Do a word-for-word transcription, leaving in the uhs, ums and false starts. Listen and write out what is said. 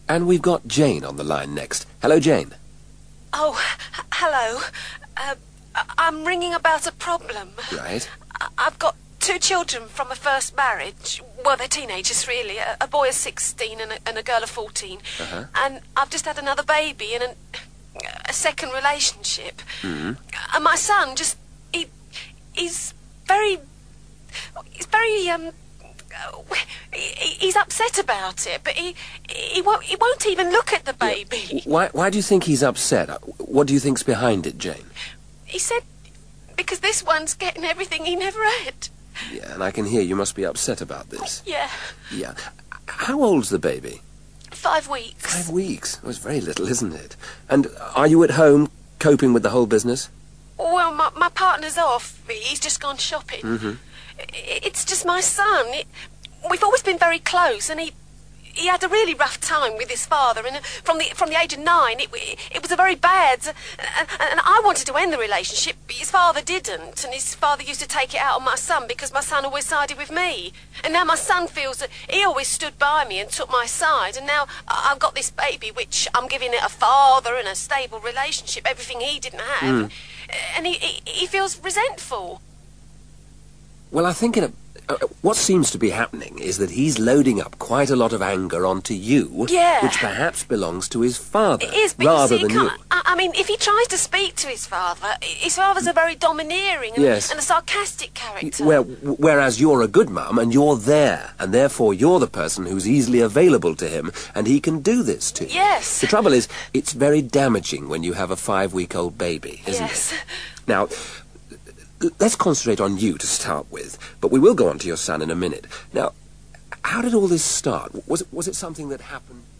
And we've got Jane on the line next. Hello, Jane. Oh, h- hello. Uh, I- I'm ringing about a problem. Right. I- I've got two children from a first marriage. Well, they're teenagers, really. A, a boy of sixteen and a, and a girl of fourteen. Uh-huh. And I've just had another baby in an, a second relationship. Mm-hmm. And my son just... He, he's very... He's very, um... He, he's upset about it, but he he won't he won't even look at the baby. Yeah. Why why do you think he's upset? What do you think's behind it, Jane? He said because this one's getting everything he never had. Yeah, and I can hear you must be upset about this. Yeah. Yeah. How old's the baby? Five weeks. Five weeks. Oh, it's very little, isn't it? And are you at home coping with the whole business? Well, my my partner's off. He's just gone shopping. Mm-hmm. It's just my son. It, we've always been very close, and he he had a really rough time with his father. And from the from the age of nine, it it was a very bad. And, and I wanted to end the relationship, but his father didn't. And his father used to take it out on my son because my son always sided with me. And now my son feels that he always stood by me and took my side. And now I've got this baby, which I'm giving it a father and a stable relationship, everything he didn't have. Mm. And he, he he feels resentful. Well, I think in a, uh, what seems to be happening is that he's loading up quite a lot of anger onto you, yeah. which perhaps belongs to his father, it is, but rather you see, than you. I, I mean, if he tries to speak to his father, his father's a very domineering and, yes. and a sarcastic character. Where, whereas you're a good mum and you're there, and therefore you're the person who's easily available to him, and he can do this to you. Yes. The trouble is, it's very damaging when you have a five-week-old baby, isn't yes. it? Now, let's concentrate on you to start with, but we will go on to your son in a minute. Now, how did all this start? Was it, was it something that happened...